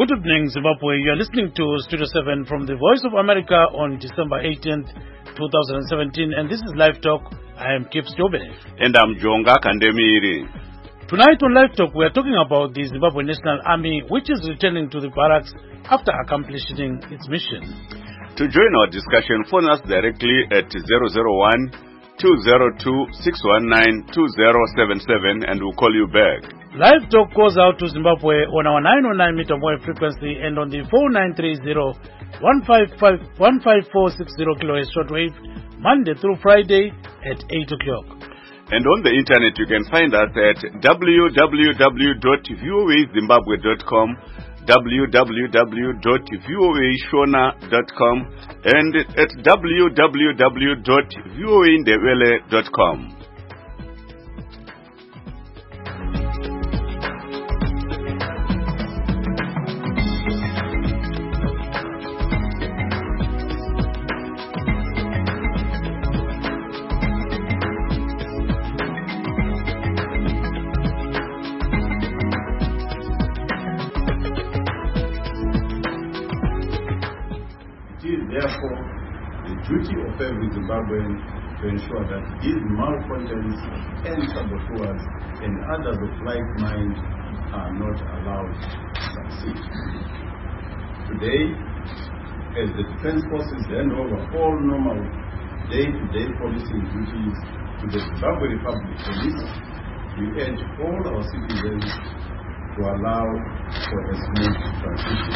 Good evening, Zimbabwe. You are listening to Studio 7 from the Voice of America on December 18th, 2017, and this is Live Talk. I am Kip Stobbe. And I'm Jonga Kandemiri. Tonight on Live Talk, we are talking about the Zimbabwe National Army, which is returning to the barracks after accomplishing its mission. To join our discussion, phone us directly at 001-202-619-2077 and we'll call you back. Live Talk goes out to Zimbabwe on our 909 meter wave frequency and on the 4930-15460 kilohertz shortwave, Monday through Friday at 8 o'clock. And on the internet, you can find us at www.voazimbabwe.com, www.voashona.com, and at www.voaindebele.com. Therefore, the duty of every Zimbabwean to ensure that these malcontents and saboteurs and others of like mind are not allowed to succeed. Today, as the Defense Forces hand over all normal day-to-day policing duties to the Zimbabwe Republic Police, we urge all our citizens to allow for a smooth transition.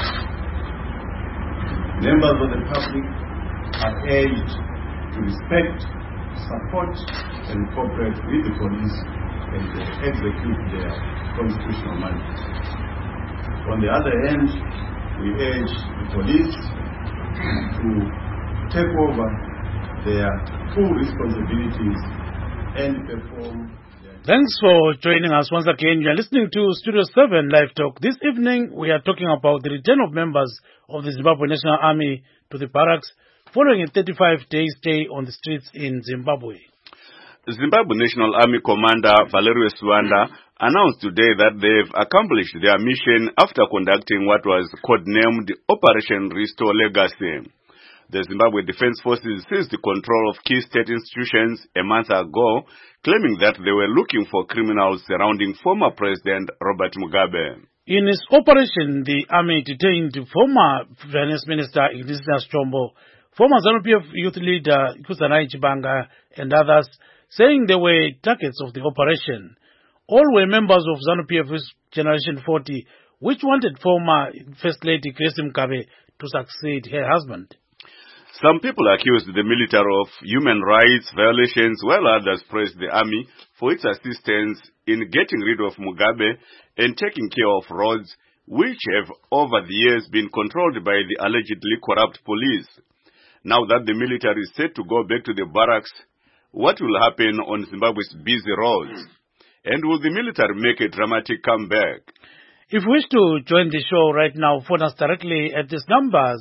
Members of the public are urged to respect, support, and cooperate with the police as they execute their constitutional mandate. On the other hand, we urge the police to take over their full responsibilities and perform. Thanks for joining us once again. You are listening to Studio 7 Live Talk. This evening, we are talking about the return of members of the Zimbabwe National Army to the barracks following a 35-day stay on the streets in Zimbabwe. The Zimbabwe National Army Commander Valerio Suwanda announced today that they've accomplished their mission after conducting what was codenamed Operation Restore Legacy. The Zimbabwe Defense Forces seized the control of key state institutions a month ago, claiming that they were looking for criminals surrounding former President Robert Mugabe. In its operation, the army detained former Finance Minister Ignatius Chombo, former ZANU-PF youth leader Kusanai Chibanga, and others, saying they were targets of the operation. All were members of ZANU-PF Generation 40, which wanted former First Lady Grace Mugabe to succeed her husband. Some people accused the military of human rights violations, while others praised the army for its assistance in getting rid of Mugabe and taking care of roads, which have over the years been controlled by the allegedly corrupt police. Now that the military is set to go back to the barracks, what will happen on Zimbabwe's busy roads? And will the military make a dramatic comeback? If you wish to join the show right now, phone us directly at this number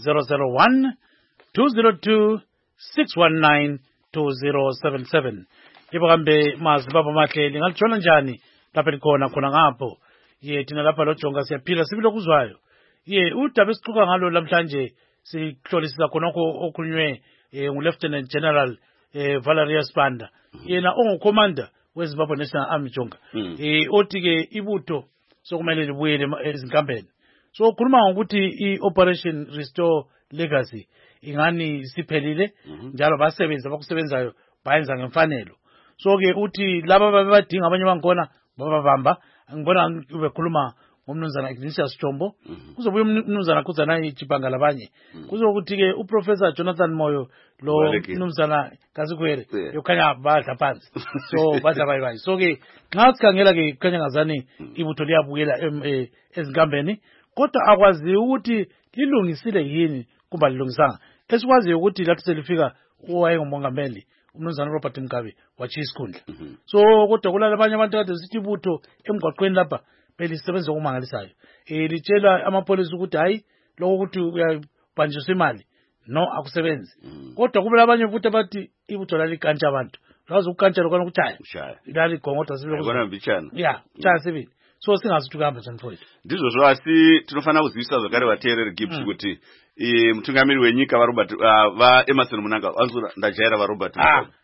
001-202-619-2077. Ibakambe maZimbabwe mahle lingaluthola njani lapha likhona khona ngapho. Ye thina lapha lo Jonga siyaphila sibilo kuzwayo. Ye udaba esixoxa ngalo namhlanje sihlolisisa khonokho okhulunywe ngu-Lieutenant General Valerio Spanda. Yena ongucommander weZimbabwe National Army Jonga. Othi ke ibutho sokumele libuyele ezinkambeni. So ukhuluma ngokuthi i-Operation Restore Legacy ingani siphelile njalo basebenza abakusebenzayo bayenza ngemfanelo. So ke uthi laba babadinga abanye bangkhona bababamba. Ngibona bekhuluma ngomnumzana Ignatius Chombo, kuzobuya umnumzana Kusanai Chibanga labanye. Kuzokuthi ke uProfessor Jonathan Moyo lo mnumzana Kasikwere yokhanya badla phansi. So badla bayibayi. So ke nxa sikhangela ke kukhanya ngazani ibutho liyabuyela ezinkambeni, kodwa akwazi ukuthi lilungisile yini kumbe lilungisanga. Esikwazi ukuthi lathi selifika owayengumongameli umnumzana Robert Mugabe wathi isikhundla. So kodwa kulala abanye abantu kade sithi ibutho emgwaqweni lapha belisebenza okumangalisayo. Litshela amapolisi ukuthi hayi lokho ukuthi uyabanjiswa imali no akusebenzi. Kodwa kubela abanye futhi abathi ibutho lalikantsha abantu. Lazo ukantsha lokho ukutshaya. Lali gongoda sibe Bona bichana. Yeah, chaya sibili. so singazi kuti kuyamba chani for it. Ndizvozvo asi tinofanira kuzivisa zvakare vateereri Gibbs kuti mutungamiri wenyika vaRobert vaEmerson Mnangagwa ndajaira vaRobert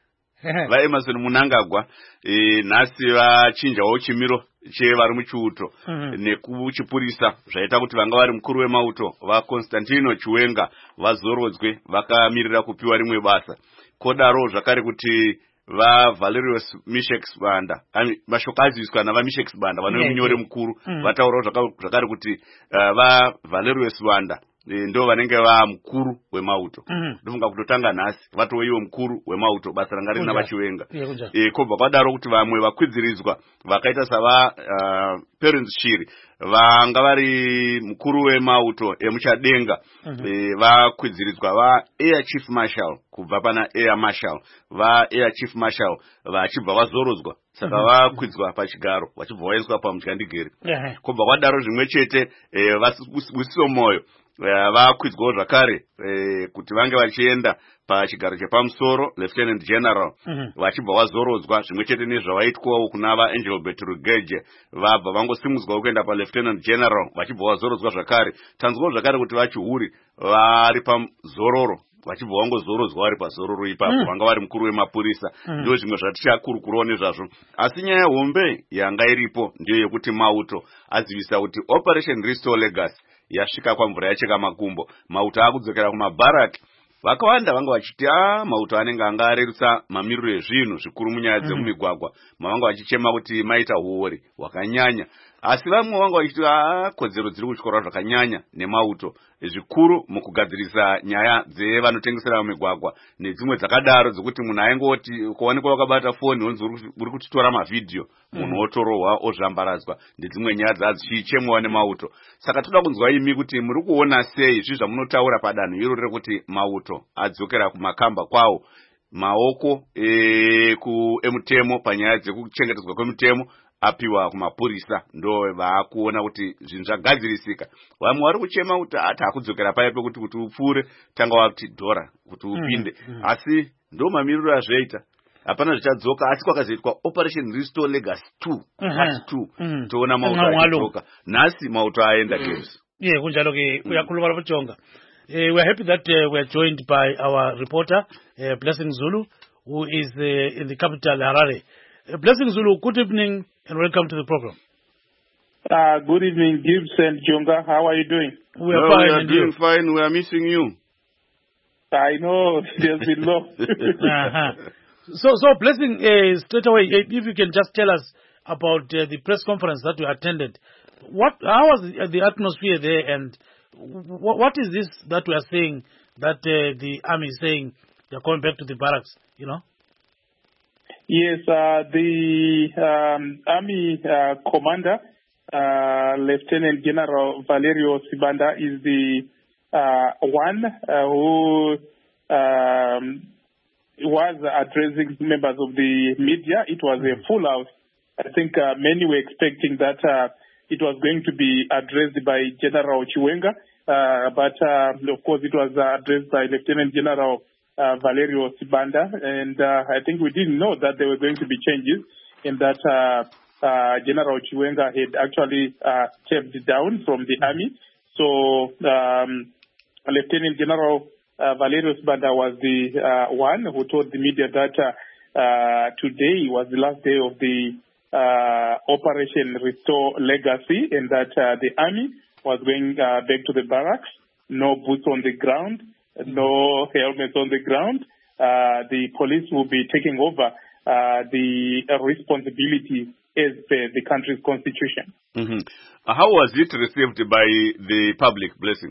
vaEmerson Mnangagwa nhasi vachinjawo chimiro chevari muchiuto nekuchipurisa zvaita kuti vanga vari mukuru wemauto vaConstantino Chiwenga vazorodzwe vakamirira kupiwa rimwe basa. Kodaro zvakare kuti vaValerius Misheks Banda mashoko aziviswa navaMisheks Banda vane munyori mukuru vataurawo zvakare kuti vaValerius Banda ndo vanenge mukuru wemauto. Ndofunga kutotanga nhasi vatove iwo mukuru wemauto basa ranga rina vaChiwenga. Kobva kwadaro kuti vamwe vakwidzirizwa vakaita sava Parents Shiri vanga vari mukuru wemauto emuchadenga vakwidzirizwa vaAir Chief Marshal kubva pana Air Marshal vaAir Chief Marshal vachibva vazorodzwa saka vakwidzwa pachigaro vachibva vaiswa pamutyandikeri. Kobva kwadaro zvimwe chete Busiso Moyo vakwidzwawo zvakare kuti vange vachienda pachigaro chepamusoro Lieutenant General vachibva vazorodzwa zvimwe chete nezvavaitwawo kuna vaAngelbert Rugeje vabva vangosimudzwawo kuenda paLieutenant General vachibva vazorodzwa zvakare. Tanzwawo zvakare kuti vaChihuri vari pazororo vachibva vangozorodzwa vari pazororo ipapo vanga vari mukuru wemapurisa. Ndo zvimwe zvatichakurukurawo nezvazvo, asi nyaya hombe yanga iripo ndiyo yekuti mauto azivisa kuti Operation Restore Legacy yasvika kwamvura yacheka makumbo. Mauto akudzokera kumabharaki. Vakawanda vanga vachiti mauto anenge anga arerutsa mamiriro ezvinhu zvikuru munyaya dzemumigwagwa mavanga vachichema kuti maita huori hwakanyanya, asi vamwe vanga vachiti kodzero dziri kutyora zvakanyanya nemauto zvikuru mukugadzirisa nyaya dzevanotengesera mumigwagwa nedzimwe dzakadaro dzekuti munhu aingoti kuonekwa wakabata foni wonzi uri kutitora mavhidhiyo munhu otorohwa ozvambaradzwa nedzimwe nyaya dzadzichichemwa nemauto. Saka toda kunzwa imi kuti muri kuona sei zvi zvamunotaura padanho iroro rekuti mauto adzokera kumakamba kwawo maoko emutemo panyaya dzekuchengetedzwa kwemutemo apiwa kumapurisa ndo vakuona kuti zvinhu zvagadzirisika. Vamwe vari kuchema kuti akudzokera paya pekuti kuti upfure tanga wakuti dhora kuti upinde, asi ndo mamiriro azvaita hapana zvichadzoka. Asi kwakazoitwa Operation Restore Legacy 2 part 2 toona mauto achidzoka. Nhasi mauto aenda Games. Kunjalo ke uyakhuluma lapho. We are happy that we are joined by our reporter Blessing Zulu, who is in the capital Harare. Blessing Zulu, good evening and welcome to the program. Good evening, Gibbs and Jonga. How are you doing? We are fine. We are doing fine. We are missing you. I know. There's been long. So Blessing, straight away, if you can just tell us about the press conference that you attended. How was the atmosphere there, and what is this that we are saying that the army is saying they're going back to the barracks, you know? Yes, the army commander, Lieutenant General Valerio Sibanda, is the one who was addressing members of the media. It was a full house. I think many were expecting that it was going to be addressed by General Chiwenga, but of course it was addressed by Lieutenant General Valerio Sibanda, and I think we didn't know that there were going to be changes in that General Chiwenga had actually stepped down from the army. So Lieutenant General Valerio Sibanda was the one who told the media that today was the last day of the Operation Restore Legacy, and that the army was going back to the barracks, no boots on the ground, no helmets on the ground. The police will be taking over the responsibility as per the country's constitution. How was it received by the public, Blessing?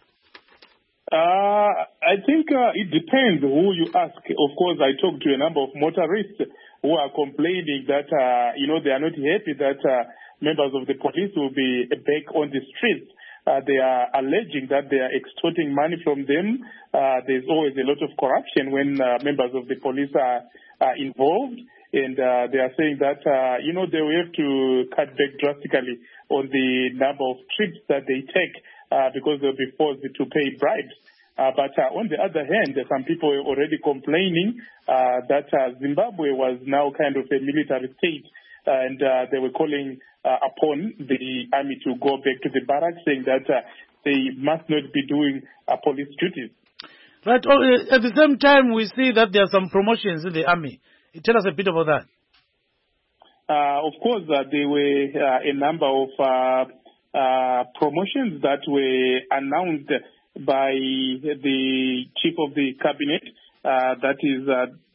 I think it depends who you ask. Of course, I talked to a number of motorists who are complaining that, they are not happy that members of the police will be back on the streets. They are alleging that they are extorting money from them. There's always a lot of corruption when members of the police are involved. And they are saying that, they will have to cut back drastically on the number of trips that they take because they'll be forced to pay bribes. But on the other hand, some people are already complaining that Zimbabwe was now kind of a military state. and they were calling upon the army to go back to the barracks, saying that they must not be doing police duties. Right. At the same time, we see that there are some promotions in the army. Tell us a bit about that. Of course, there were a number of promotions that were announced by the chief of the cabinet, that is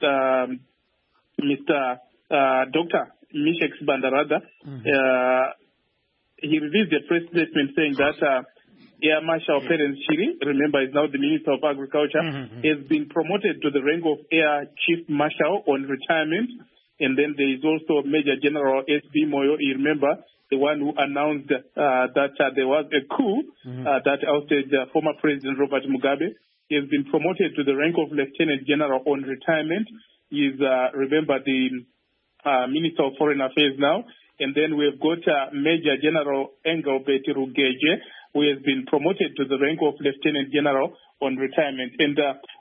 Mr. Dr. Mishex Bandarada. He released a press statement saying that Air Marshal Perence Shiri, remember, is now the Minister of Agriculture, has been promoted to the rank of Air Chief Marshal on retirement. And then there is also Major General S.B. Moyo, you remember, the one who announced that there was a coup that ousted former President Robert Mugabe. He has been promoted to the rank of Lieutenant General on retirement. He is, remember, the Minister of Foreign Affairs now. And then we've got Major General Engelbert Rugeje, who has been promoted to the rank of Lieutenant General on retirement. And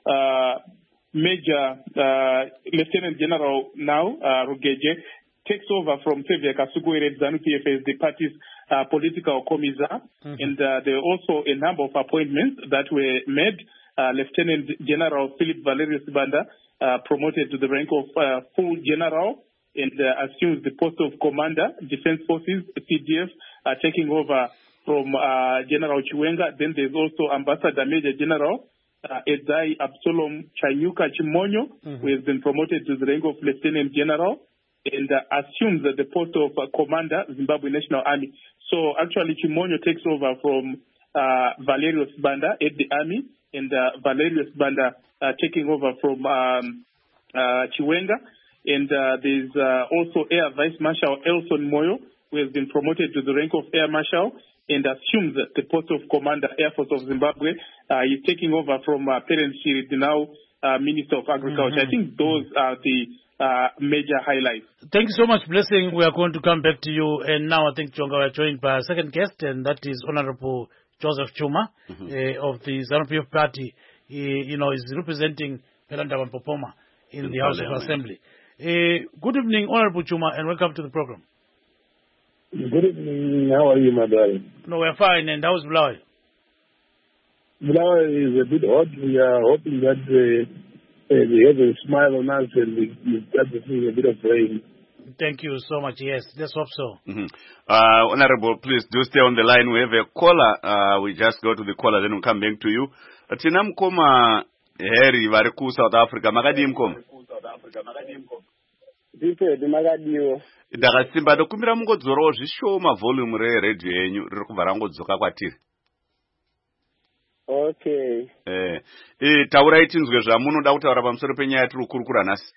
Major Lieutenant General now, Rugeje, takes over from Fevia Kasukuere ZANU-PF as the party's political commissar. And there are also a number of appointments that were made. Lieutenant General Philip Valerius Banda, promoted to the rank of full general, and assumes the post of Commander, Defense Forces, CDF, taking over from General Chiwenga. Then there's also Ambassador Major General Edai Absalom Chanyuka Chimonyo, who has been promoted to the rank of Lieutenant General and assumes the post of Commander, Zimbabwe National Army. So actually Chimonyo takes over from Valerius Banda at the Army, and Valerius Banda taking over from Chiwenga. And there's also Air Vice Marshal Elson Moyo, who has been promoted to the rank of Air Marshal and assumes the post of Commander, Air Force of Zimbabwe. He's taking over from Perence Shiri, the now Minister of Agriculture. I think those are the major highlights. Thank you so much, Blessing. We are going to come back to you. And now I think, Chonga, we are joined by our second guest, and that is Honorable Joseph Chuma of the ZANU-PF party. He, is representing Pelanda Mpopoma in the House of Assembly. Good evening, Honorable Chuma, and welcome to the program. Good evening. How are you, my darling? No, we're fine. And how's Bulawayo? Bulawayo is a bit hot. We are hoping that we have a smile on us and we start to see a bit of rain. Thank you so much. Yes, let's hope so. Honorable, please do stay on the line. We have a caller. We just go to the caller, then we'll come back to you. Tina mkoma Harry variku South Africa. Makadi mkoma? Ndipedi makadiwo. Ndakasimba ndokumbira mungodzorowo zvishoma volume reredio yenyu riri kubva rangodzoka kwatiri. Okay. Taurai tinzwe zvamunoda kutaura pamusoro penyaya yatiri kukurukura nhasi.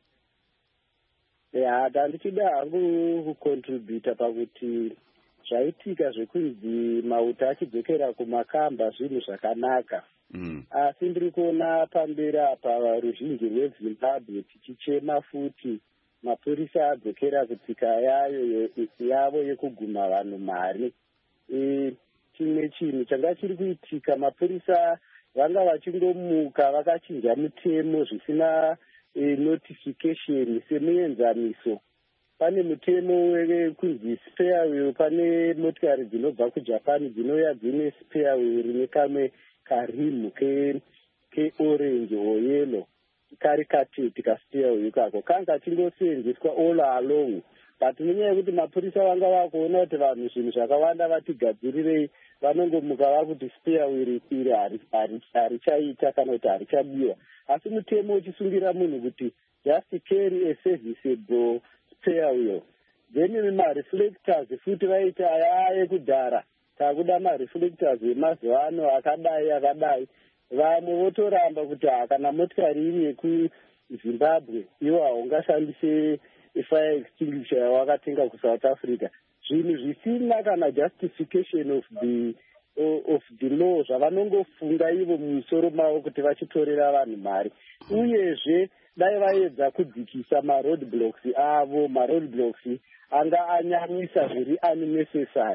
Tandichida hangu kucontributa pakuti zvaitika zvekunzi mauta achidzokera kumakamba zvinhu zvakanaka. Asi ndiri kuona pamberi apa ruzhinji rweZimbabwe tichichema futi mapurisa adzokera kutsika yavo yekuguma vanhu mari. Chimwe chinhu changa chiri kuitika, mapurisa vanga vachingomuka vakachinja mutemo zvisina notification semuenzaniso. Pane mutemo wekunzi spare wheel, pane motikari dzinobva kuJapan dzinouya dzine spare wheel nekamwe karimu ke-orange or yellow, kari katete kaspare wheel kako kanga chingosenzeswa all along. But nenyaya yekuti mapurisa vanga vakuona kuti vanhu zvinhu zvakawanda vatigadzirirei, vanongomuka vakuti spare wheel iri harichaita kana kuti harichabiwa. Asi mutemo uchisungira munhu kuti just carry a serviceable spare wheel. Then mareflectors futi vaita aya ekudhara, takuda mareflectors emazuva ano akadai. Vamwe votoramba kuti kana motikari iri yekuZimbabwe iwo haungashandise fire extinguisher yawakatenga kuSouth Africa. Zvinhu zvisina kana justification of the law zvavanongofunga ivo mumusoro mavo kuti vachitorera vanhu mari. Uyezve dai vaedza kudzikisa maroadblocks avo, maroadblocks anga anyanyisa zviri unnecessary.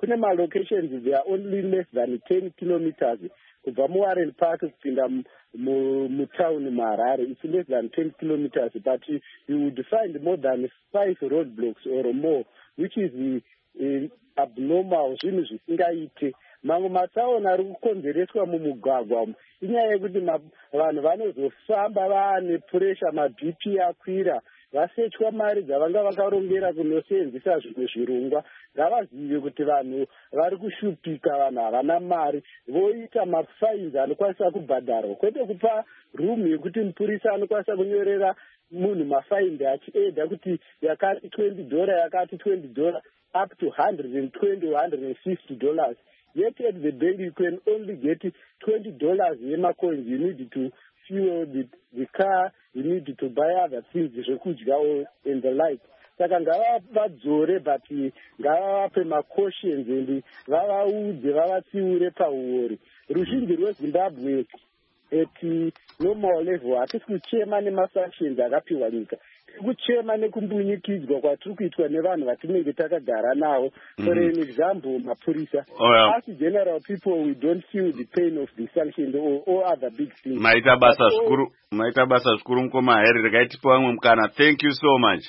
kune malocations they are only less than 10 kilometers kubva muWarren Park kupinda mutown muHarare. It's less than 10 kilometers, but you would find more than 5 roadblocks or more, which is abnormal. Zvinhu zvisingaite. Mamwe matsaona ari kukonzereswa mumugwagwa inyaya yekuti vanhu vanozofamba vaane pressure, mabp akwira, vasechwa mari dzavanga vakarongera kunoseenzesa zvimwe zvirongwa. Ngavazive kuti vanhu vari kushupika, vanhu havana mari, voita mafines anokwanisa kubhadharwa, kwete kupa room yekuti mupurisa anokwanisa kunyorera munhu mafaini achiedha kuti yakati $20, yakati $20, up to $120 or $150. Yet at the bank you can only get $20 yema coins. You need to fuel the car, you need to buy other things, and the like. Saka ngavadzore but ngavape macautions and vavaudze vavatsiure pauori. Ruzhinji rweZimbabwe at normal level hatisi kuchema nemasanctions akapiwa nyika, kuchema nekumbunyikidzwa kwatiri kuitwa nevanhu vatinenge takagara navo. For an example, mapurisa. As general people, we don't feel the pain of the sanctions or other big things. Maita basa zvikuru mukoma Harry, rekaitipa vamwe mukana. Thank you so much.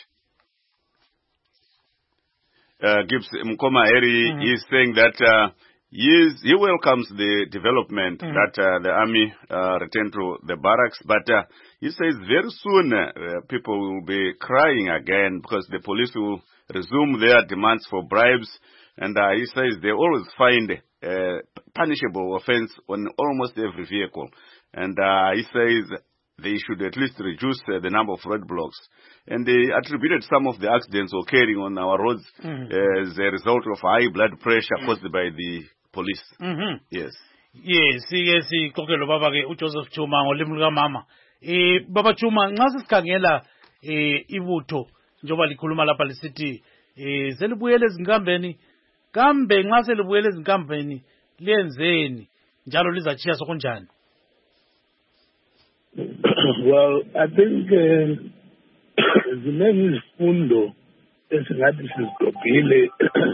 Gibbs Mukoma Harry is saying that he welcomes the development that the army return to the barracks, but he says very soon people will be crying again because the police will resume their demands for bribes, and he says they always find punishable offense on almost every vehicle, and he says they should at least reduce the number of roadblocks. And they attributed some of the accidents occurring on our roads as a result of high blood pressure caused by the police. Yes. Yes, kokelo baba ke uJoseph Chuma ngolimi lika mama. Baba Chuma nxa sikhangela ibutho njoba likhuluma lapha lisithi selibuyele ezinkambeni, kambe nxa selibuyele ezinkambeni lenzeni njalo lizachiya sokunjani? Well, I think zinengi izifundo esingathi sizigqobhile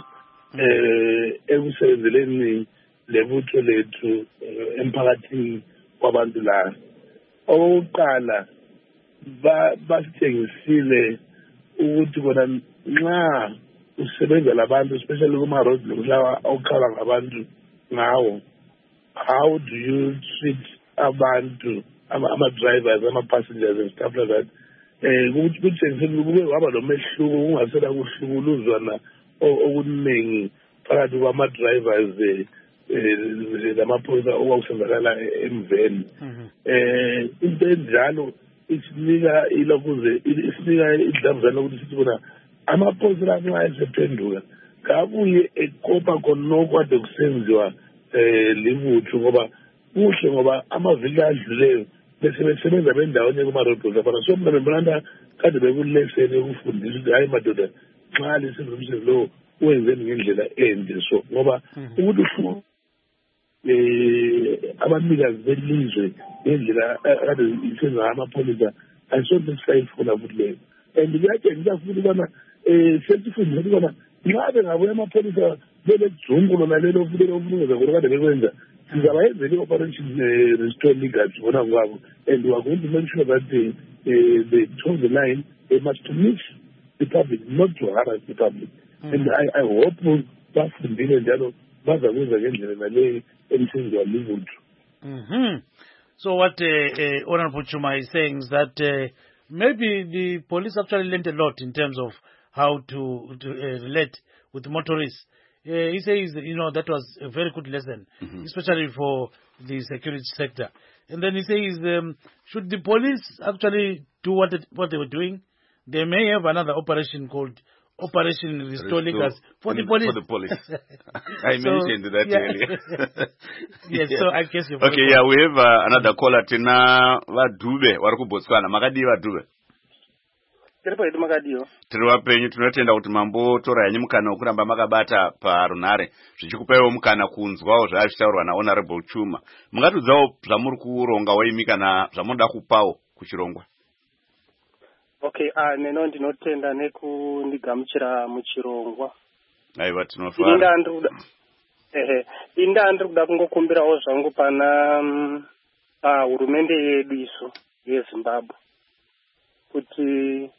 ekusebenzeleni lebutho lethu emphakathini kwabantu la. Okokuqala basithengisile ukuthi kona nxa usebenza labantu, especially kuma-road lawa okuqala ngabantu ngawo, how do you treat abantu, ama-drivers, ama-passengers and stuff like that. Kuthengisile kube waba nomehluko, kungasela kuhlukuluzwana okuningi phakathi kwama-drivers lamaphoyisa okwakusenzakala emveni. Into enjalo isinika ilokhuze isinika idlamuzana ukuthi sithi bona amaphoyisa nxa esephenduka kabuye ekopa khonokho ade kusenziwa libutho, ngoba kuhle ngoba amaviki adluleyo bese besebenza bendawonye kuma-roadblocks abana. So mna bembonana kade bekuleseni ukufundisa ukuthi hayi madoda nxa lisenza umsebenzi lowo wenzeni ngendlela ende. So ngoba ukuthi abanikazi belizwe ngendlela kade isenza amapholisa ayisonto sisayifuna futhi leyo. And kuyatshengisa futhi ubana sesifundisa ukuthi ubana nxa bengabuya amapholisa belejungu lona lelo futhi lokulungeza khona kade bekwenza, sizabayenzela i-operation restore legacy bona kwabo, and we are going to make sure that they toe the line. They must meet the public, not to harass the public. And I hope bafundile njalo bazakwenza ngendlela naleyo emsenzwa livutho. So what Honorable Chuma is saying is that maybe the police actually learned a lot in terms of how to relate with motorists. He says, that was a very good lesson, especially for the security sector. And then he says, should the police actually do what they were doing, they may have another operation called Operation Restore Legacy for the police. For the police. I mentioned that earlier. Yes, so I guess you've okay, we have another caller. Tina Vadube, Waruku Botswana. Magadi Vadube. Tiri wapenyu tinotenda kuti mambo tora yanyu mukana wokuramba makabata parunare zvichikupawo mukana kunzwawo zvaazvitaurwa naHonorable Chuma. Mungatudzawo zvamuri kuronga waimi kana zvamunoda kupawo kuchirongwa. Okay, neno ndinotenda nekundigamuchira muchirongwa. Aiwa tinofara. Inda ndiri kuda kungokumbirawo zvangu pana hurumende yedu isu yeZimbabwe kuti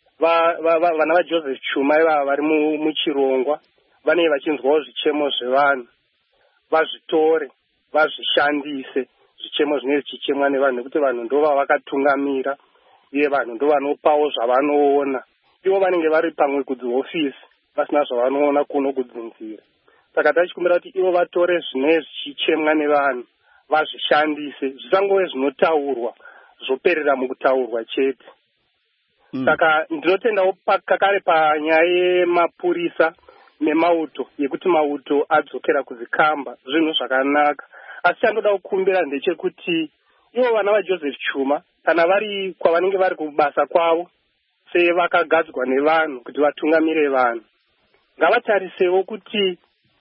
vana vaJoseph Chuma ivava vari muchirongwa vanenge vachinzwawo zvichemo zvevanhu vazvitore vazvishandise zvichemo zvinenge zvichichemwa nevanhu nekuti vanhu ndova vakatungamira uye vanhu ndo vanopawo zvavanoona ivo vanenge vari pamwe kudzihofisi vasina zvavanoona kuno kudzinzira saka tachikumbira kuti ivo vatore zvinenge zvichichemwa nevanhu vazvishandise zvisangove zvinotaurwa zvoperera mukutaurwa chete. Saka ndinotendawo kakare panyaya yemapurisa nemauto yekuti mauto adzokera kuzikamba zvinhu zvakanaka asi chandoda kukumbira ndechekuti ivo vana vaJoseph Chuma kana vari kwavanenge vari kubasa kwavo sevakagadzwa nevanhu kuti vatungamire vanhu ngavatarisewo kuti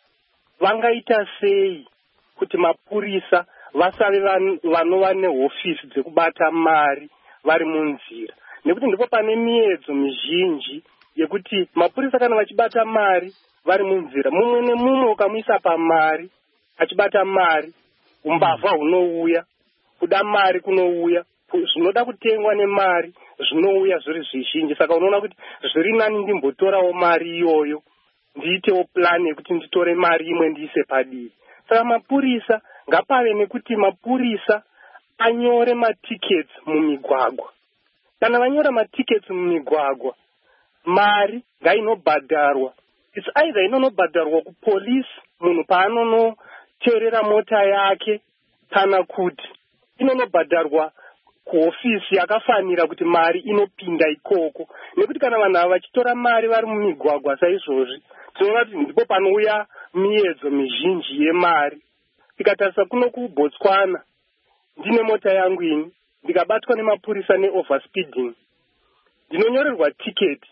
vangaita sei kuti mapurisa vasave vanova nehofisi dzekubata mari vari munzira nekuti ndipo pane miedzo mizhinji yekuti mapurisa kana vachibata mari vari munzira mumwe nemumwe ukamuisa pamari achibata mari umbavha hunouya kuda mari kunouya zvinoda kutengwa nemari zvinouya zviri zvizhinji saka unoona kuti zviri nani ndimbotorawo mari iyoyo ndiitewo plani yekuti nditore mari imwe ndiise padivi saka mapurisa ngapave nekuti mapurisa anyore matikets mumigwagwa kana vanyora matikets mumigwagwa mari ngainobhadharwa it's either inonobhadharwa kupolisi munhu paanonoteerera mota yake kana kuti inonobhadharwa kuhofisi yakafanira kuti mari inopinda ikoko nekuti kana vanhu ava vachitora mari vari mumigwagwa saizvozvi tinoona kuti ndipo panouya miedzo mizhinji yemari tikatarisa kuno kuBotswana ndine mota yangu ini ndikabatwa nemapurisa neoverspeeding ndinonyorerwa tiketi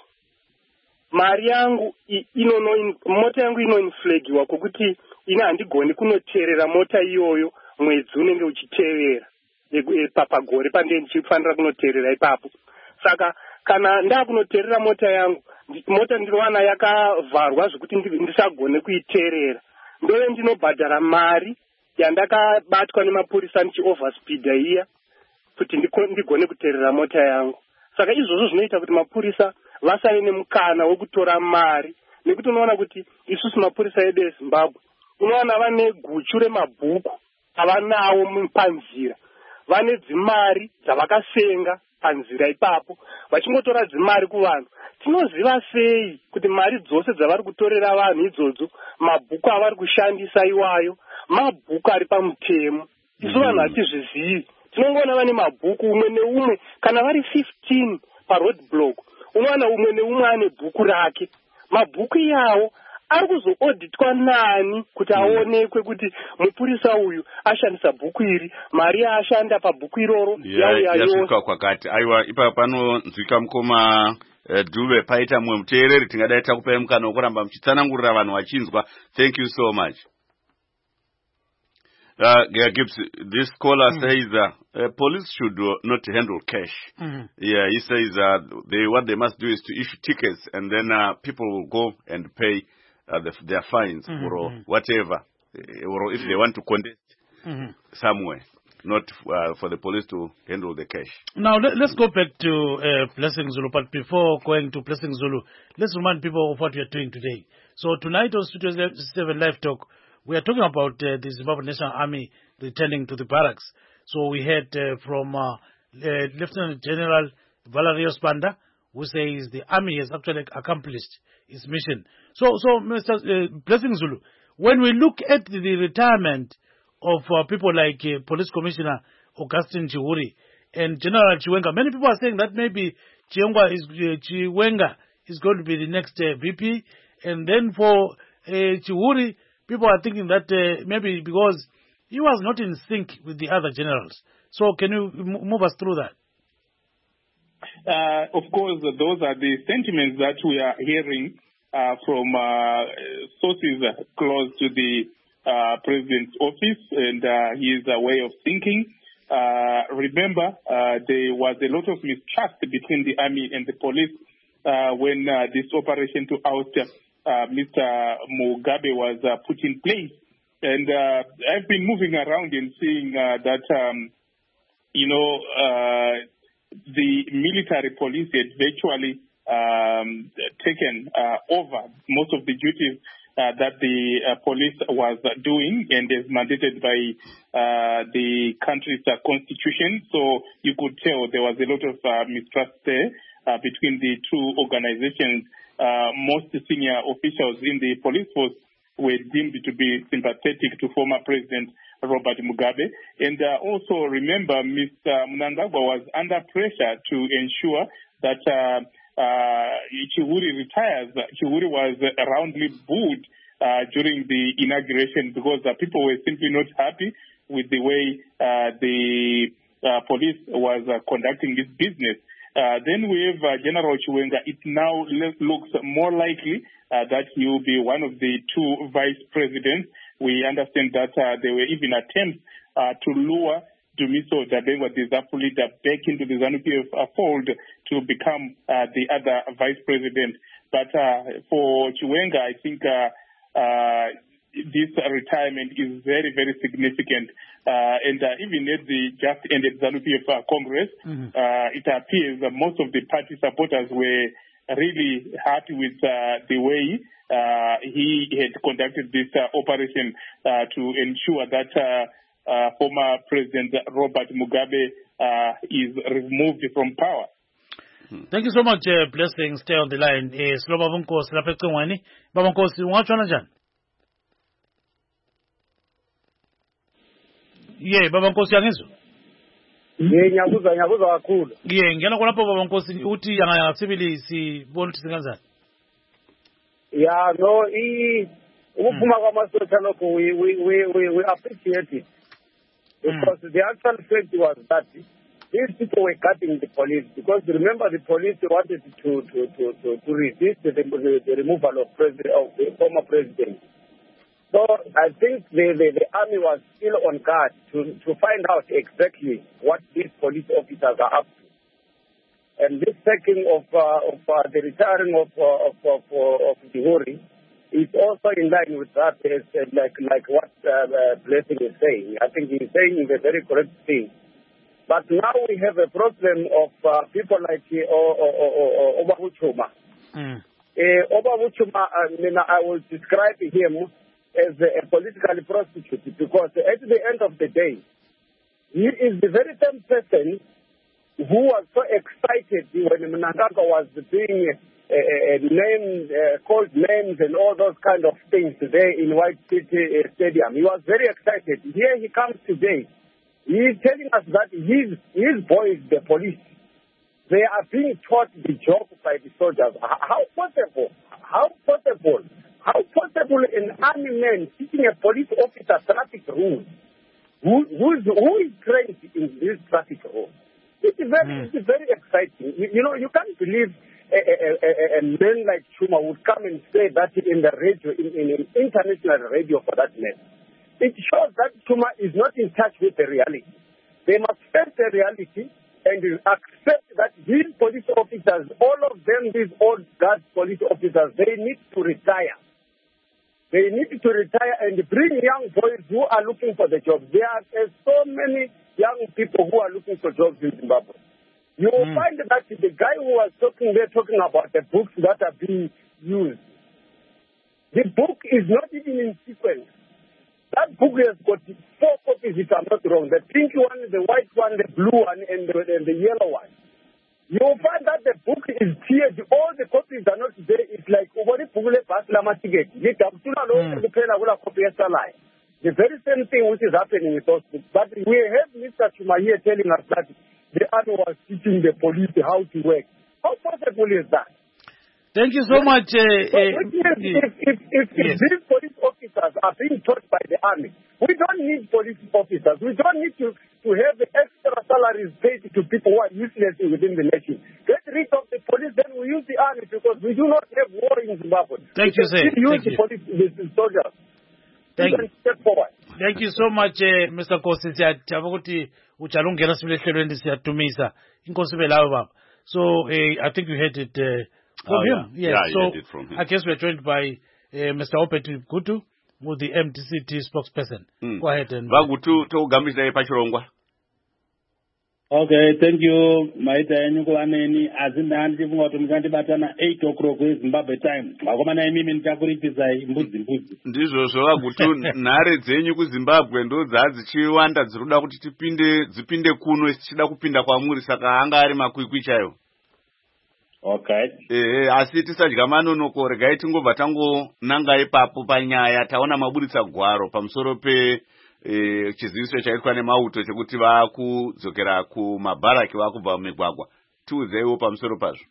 mari yangu mota yangu inoinflagiwa kwokuti ini handigoni kunoteerera mota iyoyo mwedzi unenge uchitevera pagore pandenge ndichifanira kunoteerera ipapo saka kana ndakunoteerera mota yangu mota ndinowana yakavharwa zvekuti ndisagone kuiteerera ndove ndinobhadhara mari yandakabatwa nemapurisa ndichioverspeeda iya kuti ndigone kuteerera mota yangu saka izvozvo zvinoita kuti mapurisa vasave nemukana wekutora mari nekuti unoona kuti isusu mapurisa edu eZimbabwe unowana vane guchu remabhuku avanawo panzira vane dzimari dzavakasenga panzira ipapo vachingotora dzimari kuvanhu tinoziva sei kuti mari dzose dzavari kutorera vanhu idzodzo mabhuku avari kushandisa iwayo mabhuku ari pamutemo isu vanhu hatizvizivi tinongoona vane mabhuku umwe neumwe kana vari 15 paroad block unowana umwe neumwe ane bhuku rake mabhuku iyawo ari kuzoodhitwa nani kuti aonekwe kuti mupurisa uyu ashandisa bhuku iri mari yaashanda pabhuku iroro yasvika kwakati aiwa ipapo panonzwika mukoma Dube paita mumwe muteereri tingadai takupai mukana wokuramba muchitsanangurira vanhu vachinzwa. Thank you so much. Gibbs, this caller says police should not handle cash. Yeah, he says what they must do is to issue tickets and then people will go and pay their fines or whatever, or if they want to contest somewhere, not for the police to handle the cash. Now, let's go back to Blessing Zulu, but before going to Blessing Zulu, let's remind people of what we are doing today. So tonight on Studio 7 Live Talk, we are talking about the Zimbabwe National Army returning to the barracks. So we heard from Lieutenant General Valerio Spanda, who says the army has actually accomplished its mission. So Mr. Blessing Zulu, when we look at the retirement of people like Police Commissioner Augustine Chiwuri and General Chiwenga, many people are saying that maybe Chiwenga is going to be the next VP, and then for Chiwuri, people are thinking that maybe because he was not in sync with the other generals. So can you move us through that? Of course, those are the sentiments that we are hearing from sources close to the president's office and his way of thinking. Remember, there was a lot of mistrust between the army and the police when this operation to oust Mr. Mugabe was put in place. And I've been moving around and seeing that, the military police had virtually taken over most of the duties that the police was doing and is mandated by the country's constitution. So you could tell there was a lot of mistrust there between the two organizations. Most senior officials in the police force were deemed to be sympathetic to former President Robert Mugabe. And also remember, Mr. Mnangagwa was under pressure to ensure that Chihuri retires. Chihuri was roundly booed during the inauguration because people were simply not happy with the way the police was conducting its business. Then we have General Chiwenga. It now looks more likely that he will be one of the two vice presidents. We understand that there were even attempts to lure Dumiso Dabengwa Dizapu leader back into the ZANU-PF fold to become the other vice president. But for Chiwenga, I think this retirement is very, very significant. And even at the just ended ZANU-PF Congress, it appears that most of the party supporters were really happy with the way he had conducted this operation to ensure that former President Robert Mugabe is removed from power. Thank you so much, Blessing. Stay on the line. Slow Baba Nkosi lapha ecingweni. Baba Nkosi, ungatshona njani? Baba Nkosi angizwa? Ngiyakuzwa kakhulu. Ngena khonapho Baba Nkosi uthi yanga sibili sibona ukuthi singanjani. Ukuphuma kwamasosha lokho we appreciate it. Because the actual fact was that these people were cutting the police, because remember the police wanted to resist the removal of the former president. So I think the army was still on guard to find out exactly what these police officers are up to. And this taking of the retiring of Chihuri is also in line with that, like what Blessing is saying. I think he's saying the very correct thing. But now we have a problem of people like Obabuchuma. Obabuchuma, I will describe him as a political prostitute, because at the end of the day, he is the very same person who was so excited when Mnangagwa was being called names and all those kind of things today in White City Stadium. He was very excited. Here he comes today. He is telling us that his boys, the police, they are being taught the job by the soldiers. How possible? How possible? How possible an army man teaching a police officer traffic rules? Who is trained in this traffic rules? It is very exciting. You can't believe a man like Chuma would come and say that in the radio, in an international radio for that matter. It shows that Chuma is not in touch with the reality. They must face the reality and accept that these police officers, all of them, these old guard police officers, they need to retire. They need to retire and bring young boys who are looking for the jobs. There are so many young people who are looking for jobs in Zimbabwe. You will find that the guy who was talking about the books that are being used. The book is not even in sequence. That book has got 4 copies, if I'm not wrong. The pink one, the white one, the blue one, and the yellow one. You will find that the book is tiered. All the copies are not there. It's like, the very same thing which is happening with those books. But we have Mr. Chuma here telling us that the army was teaching the police how to work. How possible is that? Thank you so much. If these police officers are being taught by the army, we don't need police officers. We don't need to have the extra salaries paid to people who are useless within the nation. Get rid of the police, then we use the army, because we do not have war in Zimbabwe. Thank you, sir. Use the police, the soldiers. Thank you. Step forward. Thank you so much, Mr. Nkosi. Siyajabula ukuthi uchalungena sibile ehlelweni siyadumisa. Inkosi belawe baba. So I think you heard it from him. Yeah, so heard it from him. I guess we're joined by Mr. Obed Gutu, the MDCT spokesperson. Go ahead and vagutu tougambisa pachirongwa. Okay, thank you. Maita enyu kuvaneni azindani tifunga kuti mukandibatana 8 o'clock Zimbabwe time. Vakomana imimi ndichakuripizai mbudzi. Ndizvozvo vagutu nhare dzenyu kuZimbabwe ndo dzadzichiwanda dzinoda kuti dzipinde kuno tichida kupinda kwamuri, saka anga ari makwikwi chayo. Okay. Asi tisadya manonoko, regai tingobva tangonanga ipapo panyaya taona maburitsa gwaro pamusoro pe chiziviso chaitwa nemauto chekuti vakudzokera kumabharaki vakubva mumigwagwa. Tiudzeiwo pamusoro pazvo.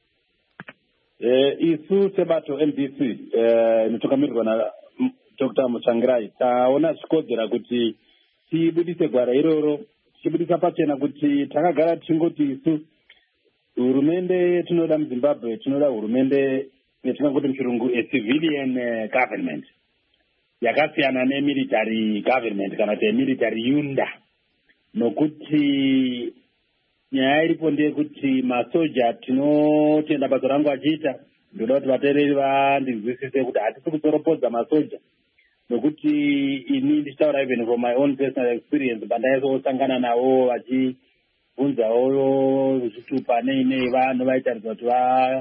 Isu sebato MDC inotungamirirwa na Dr. Mutsvangirai taona zvikodzera kuti tibudise gwara iroro, tichibudisa pachena kuti takagara tingoti isu hurumende tinoda muZimbabwe, tinoda hurumende yatingangoti muchirungu a civilian government yakasiyana nemilitary government kana kuti military yunda, nokuti nyaya iripo ndeyekuti masoja tinotenda basa rangu achiita. Ndoda kuti vateereri vandinzwisise kuti hatisi kutsoropodza masoja, nokuti ini ndichitaura even from my own personal experience pandaisosangana navo vachibvunzawo zvitupa nei vanhu vaitaridza kuti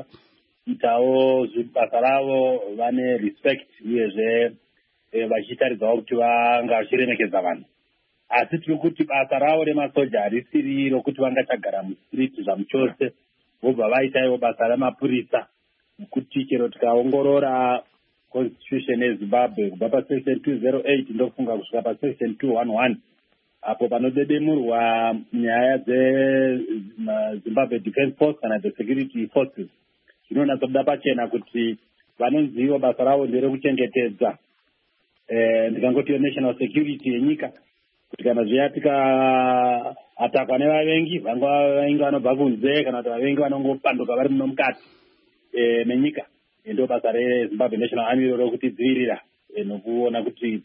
vaitawo basa ravo vane respect uyezve vachitaridzawo kuti vanga vachiremekedza vanhu. Asi tiri kuti basa ravo remasoja harisiri rokuti vangachagara mustriti zvamuchose vobva vaitaiwo basa remapurisa, nokuti chero tikaongorora constitution yeZimbabwe kubva pasection 208 ndofunga kusvika pasection 211 apo panodedemurwa nyaya dzeZimbabwe Defense Force kana the security forces, zvinonatsa kuda pachena kuti vanonzivo basa ravo nderekuchengetedza ndikangoti national security yenyika, kuti kana zviya tikaatakwa nevavengi vavengi vanobva kunze kana kuti vavengi vanongopanduka vari muno mukati menyika, ndo basa reZimbabwe National Army rokuti dzivirira nokuona kuti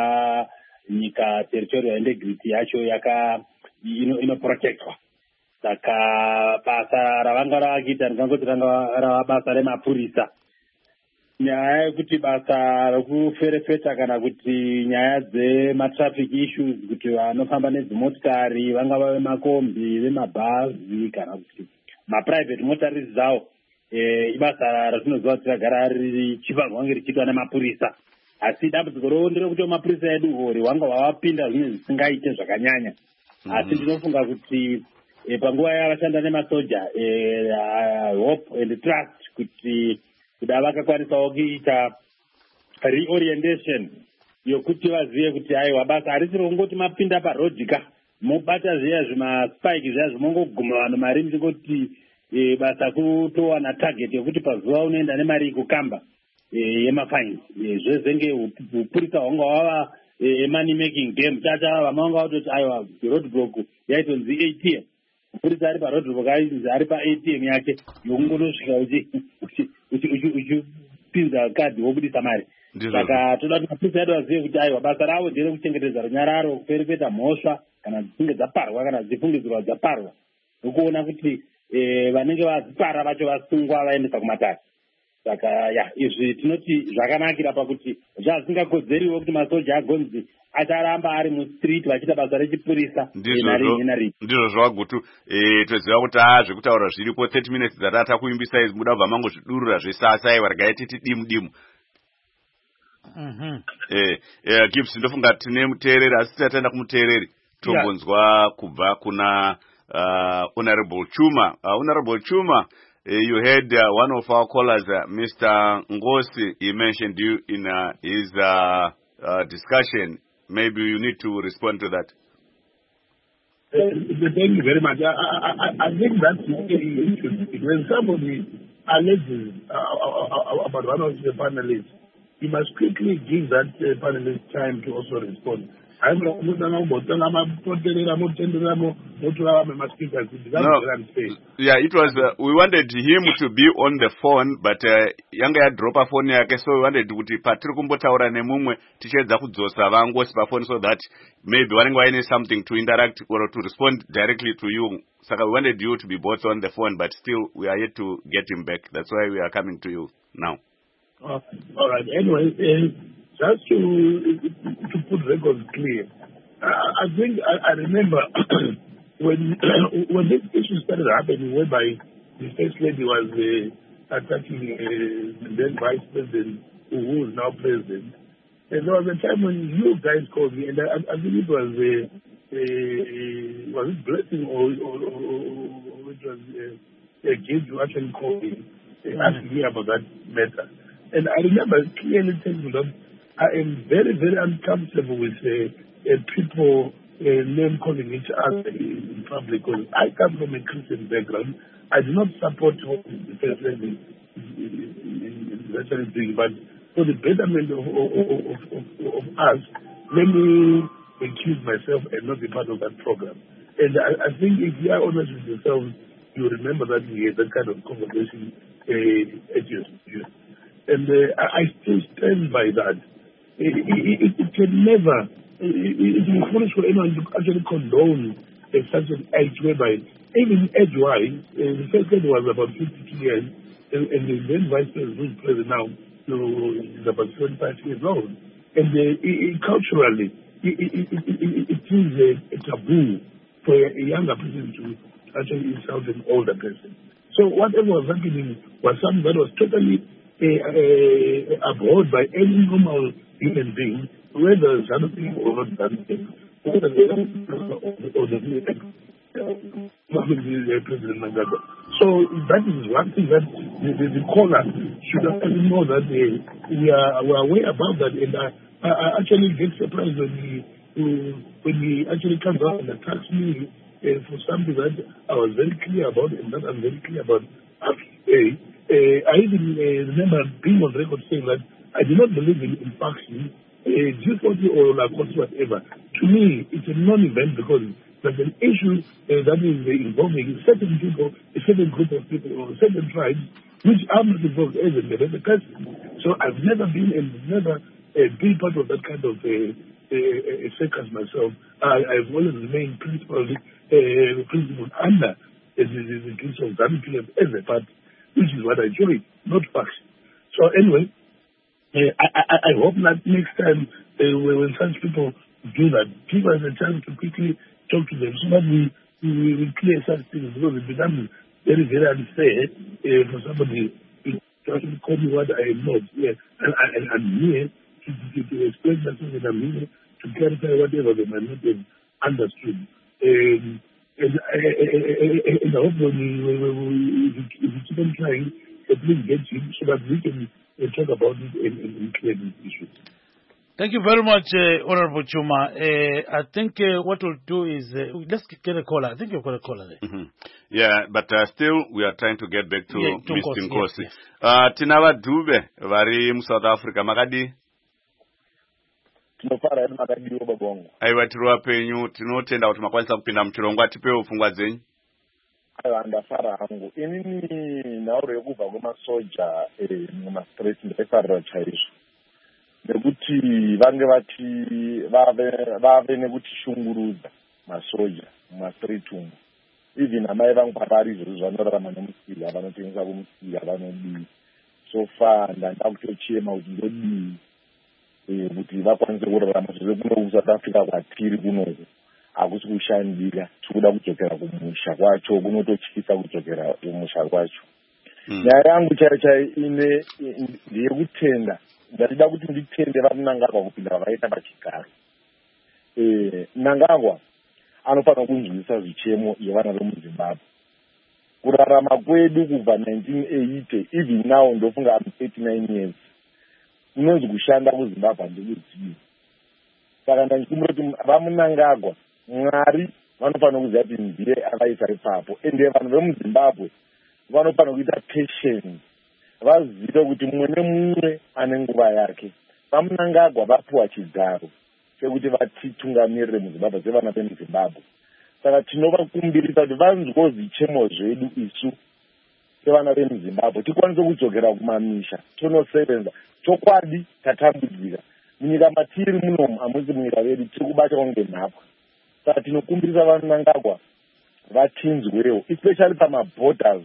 panyika territorial integrity yacho inoprotectwa. Saka basa ravanga vachiita ndikangoti rava basa remapurisa. Nyaya yekuti basa rokuferefeta kana kuti nyaya dzematraffic issues, kuti vanofamba nedzimotikari vanga vave makombi vemabhazi kana kuti maprivate motaris dzawo, ibasa ratinoziva kuti ragara richifanirwa richiitwa nemapurisa. Asi dambudziko rowo nderekuti mapurisa edu hwanga hwavapinda zvimwe zvisingaite zvakanyanya. Asi ndinofunga kuti panguva yavashanda nemasoja hope and trust kuti kuda vakakwanisawo kuita reorientation yokuti vazive kuti aiwa basa harisiri kungoti mapinda parodhika mobata zviya zvimaspike zviya zvimongoguma vanhu mari muchingoti basa kutowana target yokuti pazuva unoenda nemari yekukamba yemafines. Zvezenge hupurisa hwanga hwava money making game chacha vamanga vatoti aiwa roadblock yaitonzi ATM, mupurisa ari paroadblock ari paATM yake yokungonosvika uchipinza kadhi wobudisa mari. Saka toda kuti mapurisa edu azive kuti aiwa basa ravo nderekuchengetedza runyararo, kuferefeta mhosva kana dzichinge dzaparwa kana dzifungidzirwa dzaparwa, nokuona kuti vanenge vadzipara vacho vasungwa vaendesa kumatare. Saka izvi tinoti zvakanakira pakuti zvazingakodzeriwo kuti masoja agonzi acharamba ari mustreet vachiita basa rechipurisa. Ndizvo zvagutu toziva kuti zvekutaura zviripo 30 minutes dzatata kuimbisa idzi muda kubva mangozvidurura zvesasa iwa regai titi dimu. Gibbs ndofunga tine muteereri asi tataenda kumuteereri tombonzwa kubva kuna Honorable Chuma. Honorable Chuma, you heard one of our callers, Mr. Ngosi, he mentioned you in his discussion. Maybe you need to respond to that. Thank you very much. I think that's when somebody alleges about one of the panelists, you must quickly give that panelist time to also respond. No. Yeah, it was, we wanted him to be on the phone, but yanga ya drop a phone yake, so we wanted to patiri kumbotaura nemumwe tichedza kudzosa vangosi pa phone so that maybe wanenge something to interact or to respond directly to you. Saka we wanted you to be both on the phone, but still we are yet to get him back. That's why we are coming to you now. All right. Anyway, just to put records clear, I think I remember when this issue started happening, whereby the First Lady was attacking the then Vice President, who is now President. And there was a time when you guys called me, and I think it was it Blessing or it was a gift you actually called me, asking me about that matter. And I remember clearly telling you that I am very, very uncomfortable with people name calling each other in public, because I come from a Christian background. I do not support what the First Lady is actually doing, but for the betterment of us, let me accuse myself and not be part of that program. And I think if you are honest with yourself, you remember that we had that kind of conversation at your studio. And I still stand by that. It can never, it is foolish for anyone to actually condone such an act whereby, even age-wise, the First Lady was about 52 years, and the then Vice President, who is present now, is about 25 years old. And culturally, it is a taboo for a younger person to actually insult an older person. So whatever was happening was something that was totally abhorred by any normal human being, whether something or not something, whether or the President Nangagwa. So that is one thing that the caller should actually know, that we are way above that. And I actually get surprised when he actually comes out and attacks me for something that I was very clear about and that I'm very clear about. I even remember being on record saying that I do not believe in faction, G40 or Lacoste, whatever. To me, it's a non-event, because there's an issue that is involving certain people, a certain group of people, or certain tribes, which are not involved as a person. So I've never been and never been part of that kind of a circus myself. I've always remained principled under the case of ZANU-PF as a party, which is what I joined, not faction. So anyway, I hope that next time when such people do that, give us a chance to quickly talk to them so that we clear such things, because it becomes very, very unfair for somebody to actually call me what I am not. Yeah. And I'm here to explain myself, and I'm here to clarify whatever they might not have understood. And I hope if we keep on trying, at least get you so that we can talk about it and clear these issues. Thank you very much, Honorable Chuma. I think what we'll do is, let's get a caller. I think you've got a caller there. Mm-hmm. Yeah, but still we are trying to get back to Mr. Nkosi. Yes. Tinawa Dube, vari mu South Africa, Magadi? Tinofara edu Magadi obabongo. Aiwa tiruwa penyu, tinotenda kuti makwanisa kupinda muchirongwa tipewo pfungwa dzenyu. Aiwa ndafara hangu. Inini nauro yekubva kwemasoja mumastreet ndaifarira chaizvo. Nekuti vange vave nekutishungurudza masoja mumastreet umu. Even amai vangu pavari izvozvo vanorarama nomusika, vanotengesa kumusika, vanodii. So far ndanda kutochema kuti ndodii kuti vakwanise kurarama zvose kuno South Africa kwatiri kunoku. Hakusi kushandira, tikuda kudzokera kumusha kwacho, kunototyisa kudzokera kumusha kwacho. Nyaya yangu chaiyo ine ndeyekutenda. Ndachida kuti nditende vaMnangagwa kupinda vakaita pachigaro. Mnangagwa anofanira kunzwisa zvichemo yevana vemuZimbabwe. Kurarama kwedu kubva 1980, even now ndofunga I'm 39 years. Unonzi kushanda kuZimbabwe ndikuziva. Saka ndachikumbira kuti vaMnangagwa, Mwari vanofanira kuziva kuti ndiye akaisa ipapo. Ende vanhu vemuZimbabwe vanofanira kuita patience. Vazive kuti mumwe nemumwe ane nguva yake. VaMnangagwa vapiwa chigaro chekuti vatitungamirire muZimbabwe sevana vemuZimbabwe. Saka tinovakumbirisa kuti vanzwewo zvichemo zvedu isu sevana vemuZimbabwe, tikwanise kudzokera kumamisha tonosevenza. Chokwadi tatambudzika munyika matiri munomu, hamusi munyika yedu, tiri kubatwa ngenhapwa. Saka tinokumbirisa vaMnangagwa vatinzwewo, especially pamaborders.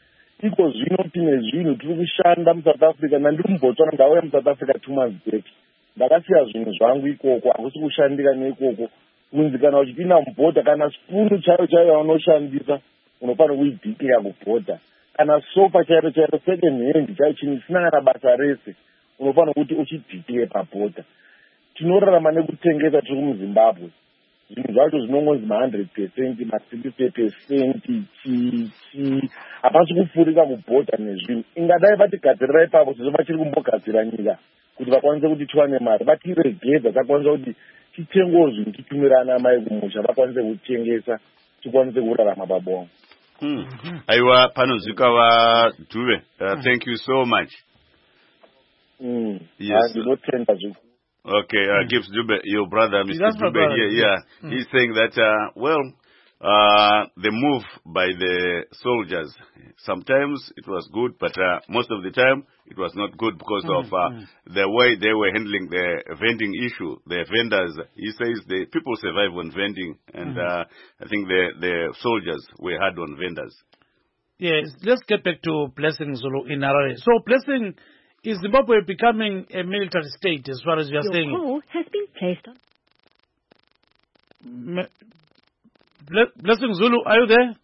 Iko zvino tine zvinhu tiri kushanda muSouth Africa, nandiri muBotswana, ndauya muSouth Africa 2 months back. ndakasiya zvinhu zvangu ikoko, hakusi kushandika neikoko. Kunzi kana uchipinda mubhodha, kana spunu chaiyo chaiyo unoshandisa unofanira kuidhikira kubhodha, kana sofa chaiyo chaiyo second hand chaiyo chinhu chisina kana basa rese unofanira kuti uchidhikire pabhodha. Tinorarama nekutengesa tiri muZimbabwe, zvinhu zvacho zvinongonzi ma100%, ma60%, hapasi kupfurika kubhodha nezvinhu. Ingadai vatigadzirirai ipapo sezvo vachiri kumbogadzira nyika kuti vakwanise kuti tiwane mari, vatiregedza takwanisa kuti titengewo zvinhu titumirana mai kumusha vakwanise kutengesa tikwanise kurarama pabongo. Aiwa, panozvika vaDhuve. Thank you so much. Yes. Ndinotenda zvikuru. Okay, Gibbs Dube, your brother, Mr. Dube here, he's saying that, the move by the soldiers, sometimes it was good, but most of the time it was not good because of the way they were handling the vending issue. The vendors, he says the people survive on vending, and I think the soldiers were hard on vendors. Yes, let's get back to Blessing Zulu in Harare. So, Blessing, is Zimbabwe becoming a military state as far as you are saying? Your call has been placed on. Blessing Zulu, are you there?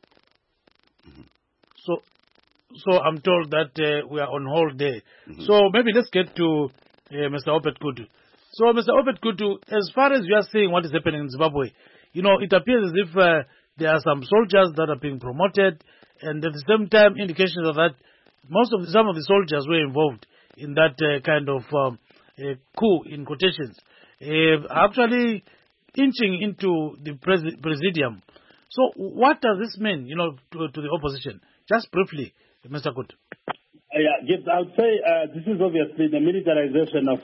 So I'm told that we are on hold there. So maybe let's get to Mr. Obed Kutu. So Mr. Obed Kutu, as far as you are saying what is happening in Zimbabwe, you know, it appears as if there are some soldiers that are being promoted, and at the same time indications of that some of the soldiers were involved in that kind of coup, in quotations, actually inching into the presidium. So what does this mean, you know, to the opposition? Just briefly, Mr. Kut. Yeah, Gibbs, I would say this is obviously the militarization of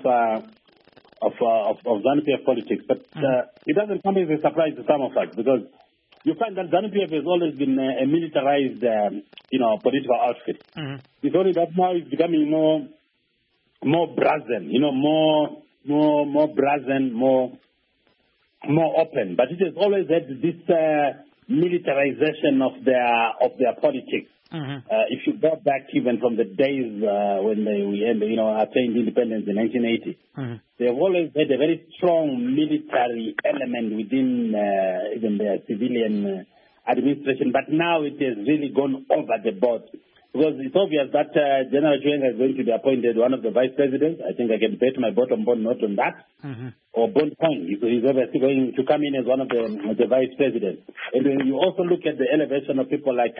ZANU-PF politics, but it doesn't come as a surprise to some of us, because you find that ZANU-PF has always been a militarized, political outfit. It's only that now it's becoming more brazen, more brazen, more open. But it has always had this militarization of their politics. If you go back even from the days when we attained independence in 1980, they've always had a very strong military element within even their civilian administration. But now it has really gone over the board. Because it's obvious that General Chiwenga is going to be appointed one of the vice presidents. I think I can bet my bottom bond not on that. Or bond coin. He's obviously going to come in as one of the vice presidents. And when you also look at the elevation of people like,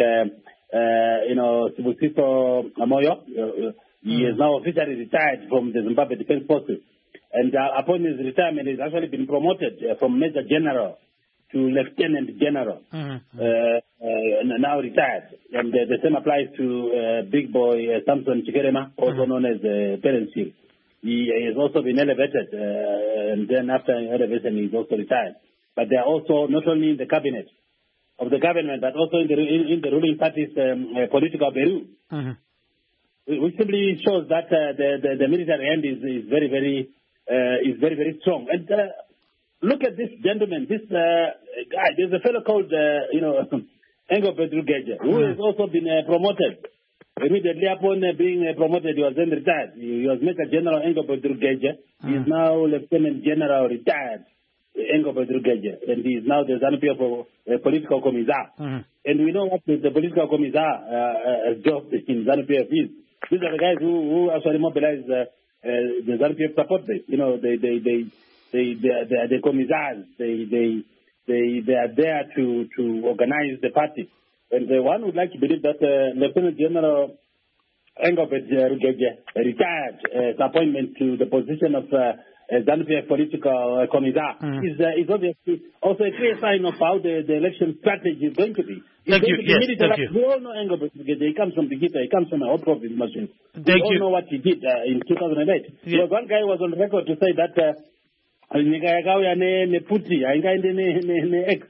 Sibusiso Amoyo, he is now officially retired from the Zimbabwe Defense Forces. And upon his retirement, he's actually been promoted from Major General to Lieutenant General, now retired. And the same applies to big boy Samson Chikerema, also known as Perensil. He has also been elevated, and then after elevation, he's also retired. But they are also not only in the cabinet of the government, but also in the ruling party's political bureau, which simply shows that the military end is very, very strong. And look at this gentleman, this guy. There's a fellow called, Engelbert Rugeja, who has also been promoted. Immediately upon being promoted, he was then retired. He was Major General Engelbert Rugeja. He is now Lieutenant General retired, Engelbert Rugeja, and he is now the ZANU-PF political commissar. And we know what the political commissar job in ZANU-PF is. These are the guys who actually mobilize the ZANU-PF support base. They are the commissars. They are there to organize the party. And one would like to believe that Lieutenant General Engelbert Rugeja retired his appointment to the position of ZANU-PF political commissar is obviously also a clear sign of how the election strategy is going to be. Thank you. We all know Engelbert Rugeja. He comes from Bikita. He comes from a hot province machine. We all know what he did in 2008. Because one guy was on record to say that nyika yakauya neputi haingaende nex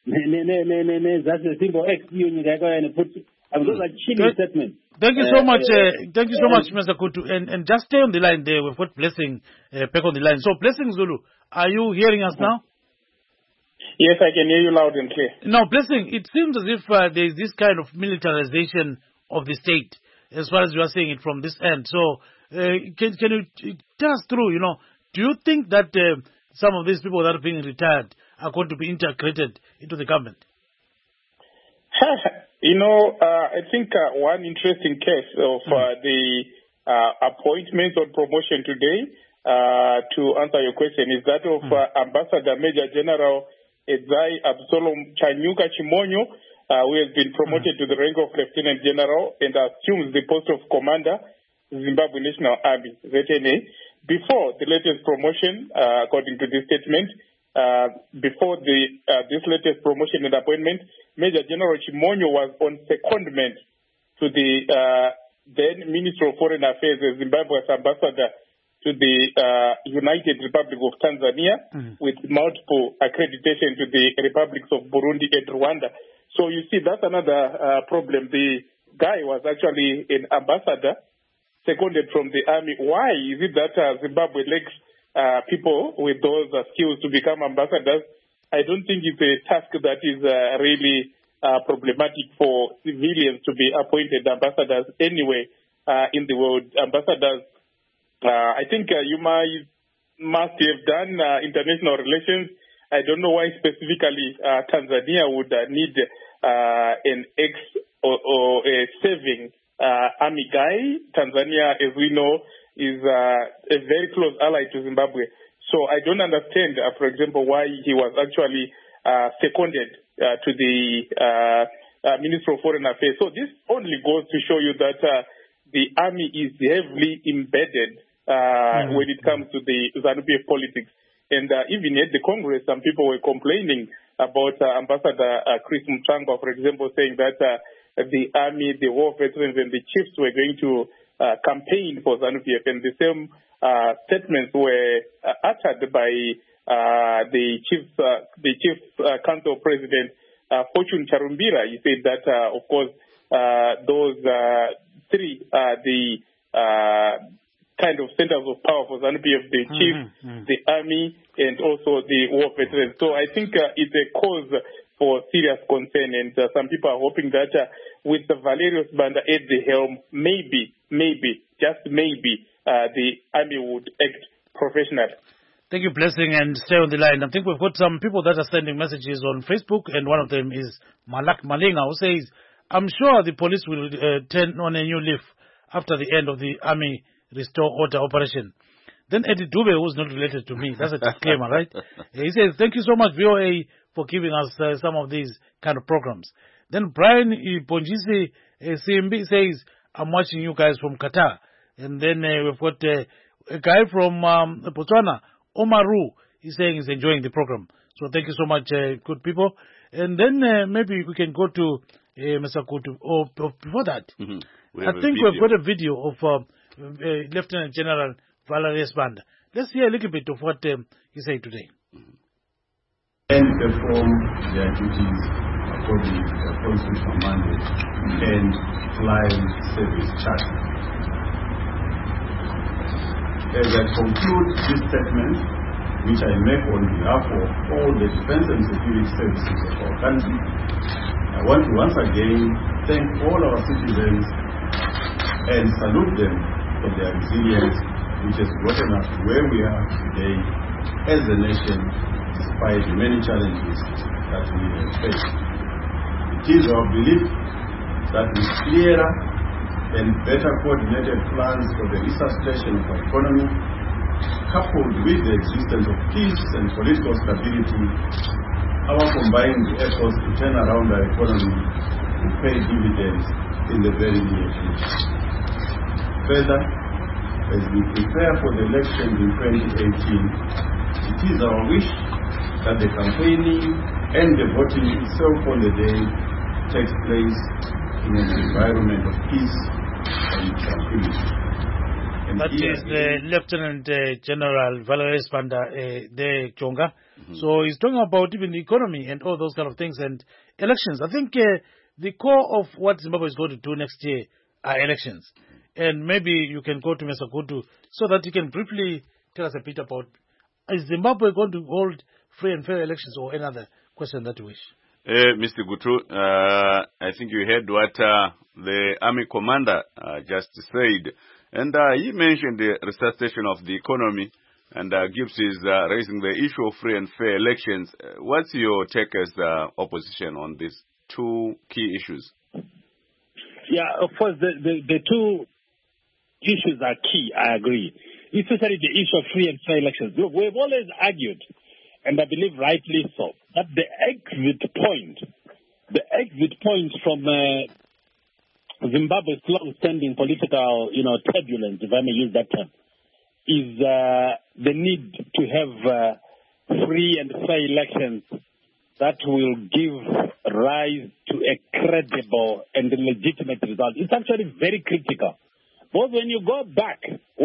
symbol X, iyo nyika yakauya neputi. Those are chilling statements. Thank you so much. Thank you so much, Mr. Kutu. And just stay on the line there. We've got Blessing back on the line. So, Blessing Zulu, are you hearing us now? Yes, I can hear you loud and clear. Now, Blessing, it seems as if there is this kind of militarization of the state, as far as you are saying it from this end. So, can you tell us through, Do you think that some of these people that are being retired are going to be integrated into the government? I think one interesting case of the appointments or promotion today, to answer your question, is that of Ambassador Major General Edzai Absalom Chanyuka Chimonyo, who has been promoted to the rank of Lieutenant General and assumes the post of Commander, Zimbabwe National Army, ZNA. Before the latest promotion, according to this statement, before this latest promotion and appointment, Major General Chimonyo was on secondment to the then Minister of Foreign Affairs, Zimbabwe's ambassador to the United Republic of Tanzania, with multiple accreditation to the republics of Burundi and Rwanda. So you see, that's another problem. The guy was actually an ambassador, seconded from the army. Why is it that Zimbabwe lacks people with those skills to become ambassadors? I don't think it's a task that is really problematic for civilians to be appointed ambassadors anyway in the world. Ambassadors, I think you must have done international relations. I don't know why specifically Tanzania would need an ex or a serving army guy. Tanzania, as we know, is a very close ally to Zimbabwe. So I don't understand, for example, why he was actually seconded to the Minister of Foreign Affairs. So this only goes to show you that the army is heavily embedded when it comes to the ZANU-PF politics. And even at the Congress, some people were complaining about Ambassador Chris Mutsvangwa, for example, saying that the army, the war veterans, and the chiefs were going to campaign for ZANU-PF. And the same statements were uttered by the chief council president, Fortune Charumbira. He said that, of course, those three are the kind of centers of power for ZANU-PF, the chief, the army, and also the war veterans. So I think it's a cause for serious concern, and some people are hoping that with the Valerius Banda at the helm, maybe, just maybe, the army would act professionally. Thank you, Blessing, and stay on the line. I think we've got some people that are sending messages on Facebook, and one of them is Malak Malinga, who says, I'm sure the police will turn on a new leaf after the end of the army restore order operation. Then Eddie Dube, who's not related to me, that's a disclaimer, right? He says, thank you so much, VOA, for giving us some of these kind of programs. Then Brian Ponjisi CMB says, I'm watching you guys from Qatar. And then we've got a guy from Botswana, Omaru, he's saying he's enjoying the program. So thank you so much, good people. And then maybe we can go to Mr. Kutu. Or before that, I think we've got a video of Lieutenant General Valerius Banda. Let's hear a little bit of what he said today. And perform their duties according to their constitutional mandate and flying service charter. As I conclude this statement, which I make on behalf of all the defense and security services of our country, I want to once again thank all our citizens and salute them for their resilience, which has gotten us to where we are today as a nation, despite the many challenges that we have faced. It is our belief that with clearer and better coordinated plans for the resuscitation of our economy, coupled with the existence of peace and political stability, our combined efforts to turn around our economy will pay dividends in the very near future. Further, as we prepare for the elections in 2018, it is our wish that the campaigning and the voting itself on the day takes place in an environment of peace and tranquility. And that is the Lieutenant General Valerius Banda de Chonga. So he's talking about even the economy and all those kind of things and elections. I think the core of what Zimbabwe is going to do next year are elections. And maybe you can go to Mr. Kutu so that you can briefly tell us a bit about, is Zimbabwe going to hold free and fair elections, or another question that you wish? Mr. Gutu, I think you heard what the army commander just said. And he mentioned the resuscitation of the economy And Gibbs is raising the issue of free and fair elections. What's your take as the opposition on these two key issues? Yeah, of course, the two issues are key, I agree. Especially the issue of free and fair elections. Look, we've always argued, and I believe rightly so, that the exit point from Zimbabwe's long-standing political, turbulence, if I may use that term, is the need to have free and fair elections that will give rise to a credible and legitimate result. It's actually very critical. But when you go back,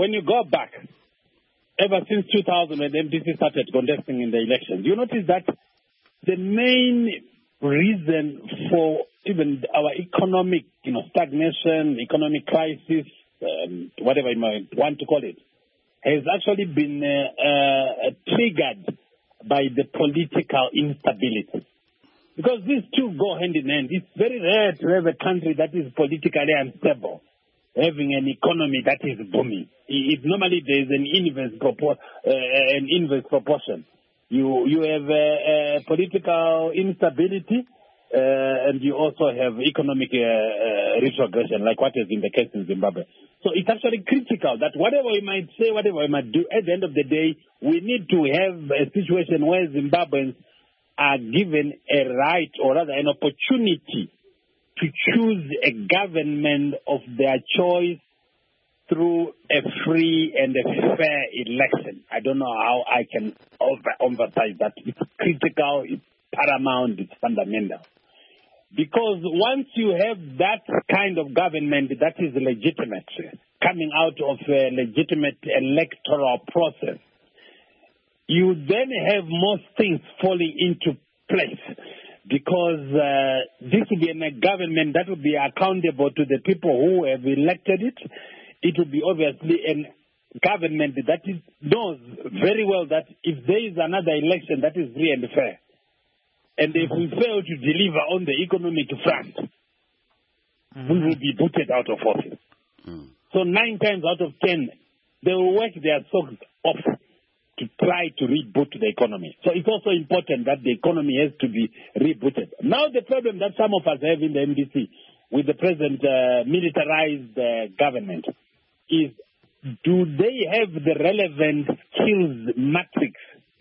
ever since 2000 when the MDC started contesting in the elections, you notice that the main reason for even our economic, stagnation, economic crisis, whatever you might want to call it, has actually been triggered by the political instability. Because these two go hand in hand. It's very rare to have a country that is politically unstable having an economy that is booming. Normally there is an inverse proportion. You have political instability, and you also have economic retrogression, like what has been the case in Zimbabwe. So it's actually critical that whatever we might say, whatever we might do, at the end of the day, we need to have a situation where Zimbabweans are given a right, or rather an opportunity, to choose a government of their choice through a free and a fair election. I don't know how I can emphasize that. It's critical, it's paramount, it's fundamental. Because once you have that kind of government that is legitimate, coming out of a legitimate electoral process, you then have most things falling into place. Because this will be a government that will be accountable to the people who have elected it. It will be obviously a government that knows very well that if there is another election that is free and fair, and if we fail to deliver on the economic front, we will be booted out of office. So 9 times out of 10, they will work their socks off to try to reboot the economy. So it's also important that the economy has to be rebooted. Now the problem that some of us have in the MDC with the present militarized government is, do they have the relevant skills matrix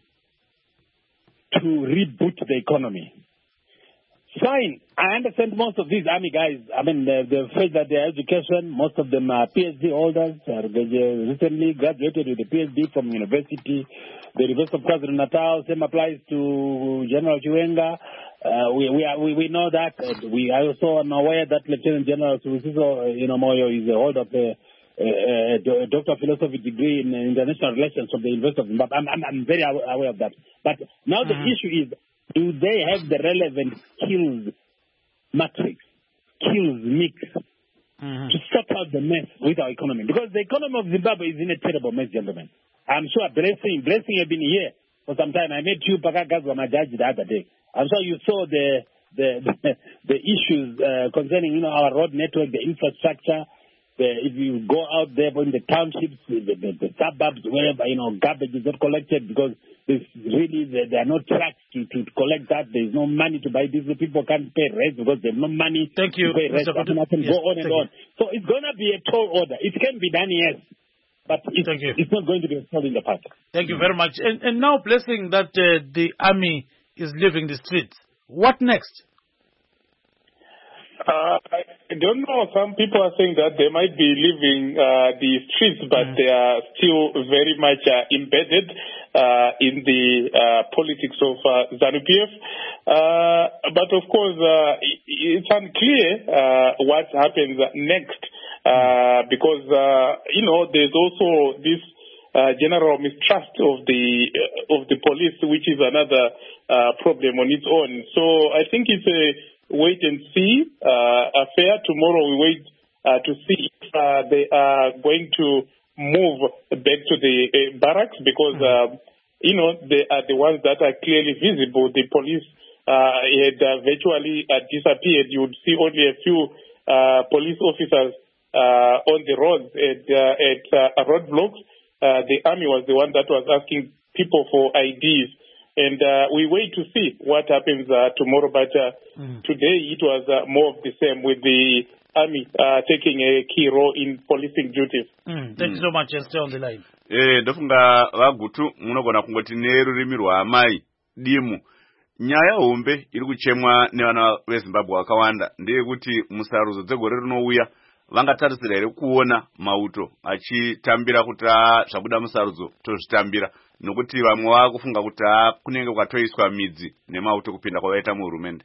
to reboot the economy? Fine. I understand most of these army guys, the fact that their education, most of them are PhD holders, recently graduated with a PhD from university, the University of KwaZulu-Natal. Same applies to General Chiwenga. We know that. We also am aware that Lieutenant General Sibusiso Moyo is a holder of a Doctor of Philosophy degree in International Relations from the University of Zimbabwe. I'm very aware of that. But now the issue is, do they have the relevant skills matrix, skills mix to sort out the mess with our economy? Because the economy of Zimbabwe is in a terrible mess, gentlemen. I'm sure Blessing have been here for some time. I met you, Pakagazwa Majaji, the other day. I'm sure you saw the issues concerning our road network, the infrastructure. If you go out there in the townships, the suburbs, wherever garbage is not collected because there are no trucks to collect that. There is no money to buy diesel. People can't pay rent because they have no money to pay rent. Go on and on. So it's going to be a tall order. It can be done, yes, but it's not going to be installed in the past. Thank you very much. And now, Blessing, that the army is leaving the streets. What next? I don't know. Some people are saying that they might be leaving the streets, but they are still very much embedded in the politics of ZANU-PF. But of course, it's unclear what happens next because there's also this general mistrust of the police, which is another problem on its own. So I think it's a wait and see affair. Tomorrow we wait to see if they are going to move back to the barracks because, they are the ones that are clearly visible. The police had virtually disappeared. You would see only a few police officers on the roads at roadblocks. the army was the one that was asking people for IDs. And we wait to see what happens tomorrow. But today it was more of the same, with the army taking a key role in policing duties. Thank you so much, and stay on the line. Ndofunga vagutu munogona kungoti nerurimi rwaamai dimu. Nyaya hombe iri kuchemwa nevana veZimbabwe vakawanda ndeyekuti musarudzo dzegore rinouya vangatarisira here kuona mauto achitambira kuti zvabuda musarudzo tozvitambira, nokuti vamwe vakufunga kuti kunenge kwatoiswa midzi nemauto kupinda kwavaita muhurumende.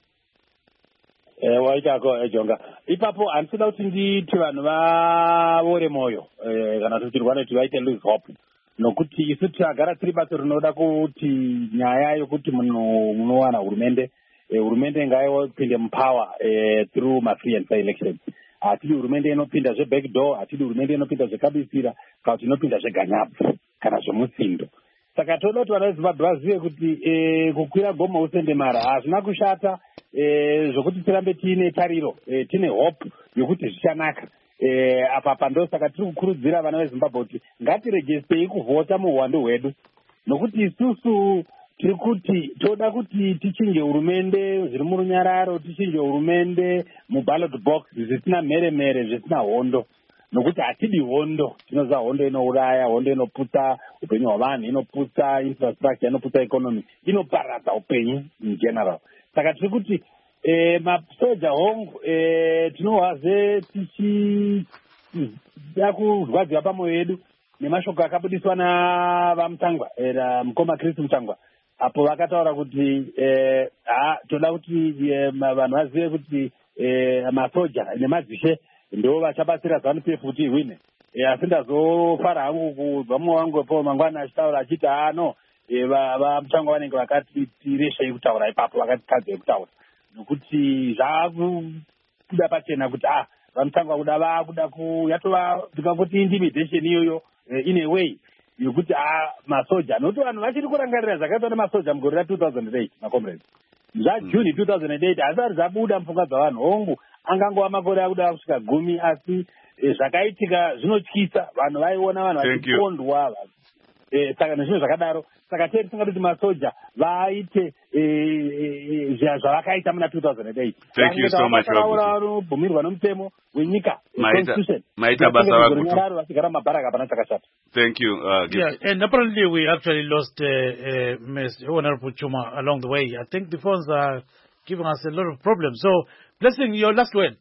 Waitako Jonga. Ipapo handisida kuti nditi vanhu vavore moyo kana kuti kuti vaite lose hope, nokuti isu tagara tiri bato rinoda kuti nyaya yokuti munowana hurumende ngaipinde mupower through free and fair elections. Hatidi hurumende inopinda zvebackdoor, hatidi hurumende inopinda zvekabisira, kana kuti inopinda zveganyapu kana zvemutsindo. Saka toda kuti vana veZimbabwe vazive kuti kukwira goma usende mara hazvina kushata, zvokuti tirambe tiine tariro, tiine hope yokuti zvichanaka. Apa ndo saka tiri kukurudzira vana veZimbabwe kuti ngatirejestei kuvhota muhwando hwedu, nokuti isusu tiri kuti toda kuti tichinje hurumende zviri murunyararo, tichinje hurumende muballot box zvisina mhere zvisina hondo, nokuti hatidi hondo. Tinoziva hondo inouraya, hondo inoputsa upenyu hwavanhu, inoputsa infrastructure, inoputsa economy, inoparadza upenyu in general. Saka tiri kuti masoja hongu tinohwaze tichida kurwadziwa pamwoyo yedu nemashoko akabudiswa navamutangwa mukoma Kristu Mutangwa, apo vakataura kuti toda kuti vanhu vazive kuti masoja nemadzishe ndo vachabatsira ZANU-PF kuti ihwine. Asi ndazofara hangu kubva mumwe wangu po mangwana achitaura achiti no vamutangwa vanenge vakati tireshei kutaura ipapo, vakati tadzei kutaura, nokuti zvakuda pachena kuti vamutangwa kuda vakuda yatova kuti intimidation iyoyo in a way yokuti masoja, nokuti vanhu vachiri kurangarira zvakaitwa nemasoja mugore ra2008 makomrades, zvaJuni 2008 hazvisati zvabuda mupfungwa dzavanhu. Hongu angangova makore akuda kusvika 10, asi zvakaitika zvinotyisa. Vanhu vaiona vanhu vachikondwa, saka nezvimwe zvakadaro. Saka tiri tisinga kuti masoja vaite zvavakaita muna 2008. Thank you so much. Vanobvumirwa nomutemo wenyika, constitution, maita basa vakutu vachigara mumabharaka hapana chakashata. Thank you. Yeah, and apparently we actually lost Ms. Honorable Chuma along the way. I think the phones are giving us a lot of problems. So, Blessing, your last word.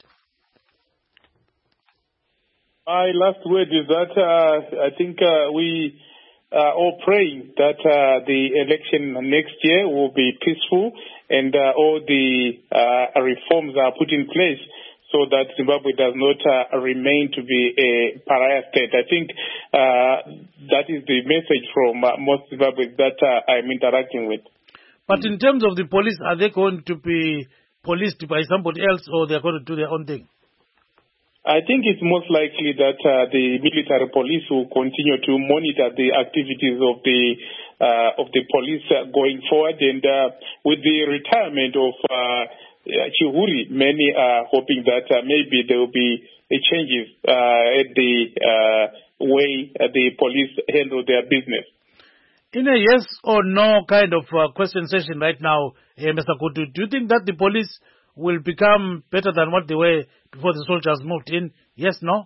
My last word is that I think we are all praying that the election next year will be peaceful and all the reforms are put in place so that Zimbabwe does not remain to be a pariah state. I think that is the message from most Zimbabweans that I'm interacting with. But in terms of the police, are they going to be policed by somebody else, or they're going to do their own thing? I think it's most likely that the military police will continue to monitor the activities of the police going forward, and with the retirement of Chihuri, many are hoping that maybe there will be changes at the way the police handle their business. In a yes or no kind of question session right now, Mr. Kutu, do you think that the police will become better than what they were before the soldiers moved in? Yes, no?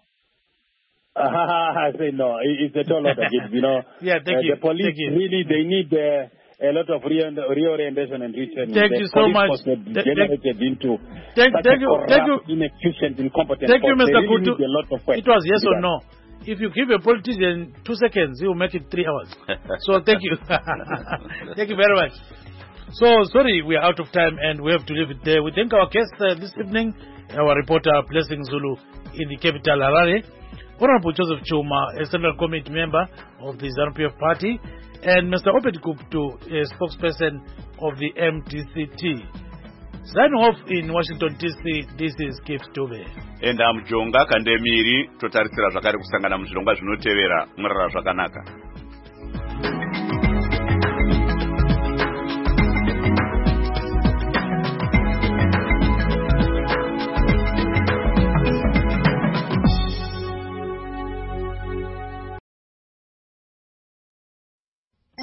I say no. It's a total lot of it, you know. Yeah, thank you. The police really, they need a lot of reorientation and retraining. Thank you so much. Generated into thank you. Inefficient, incompetent. Thank you, Mr. Really Kutu. a lot of it was yes or no. If you give a politician 2 seconds, he will make it 3 hours. So thank you. Thank you very much. So, sorry, we are out of time and we have to leave it there. We thank our guest this evening, our reporter Blessing Zulu in the capital Harare, Honorable Joseph Chuma, a Central Committee member of the ZANU-PF party, and Mr. Obed Kuptu, a spokesperson of the MDCT. Signing off in Washington, D.C., this is Keith Tove. And I'm Jonga Kandemiri, totarisira zvakare kusangana muzvirongwa zvinotevera murara zvakanaka.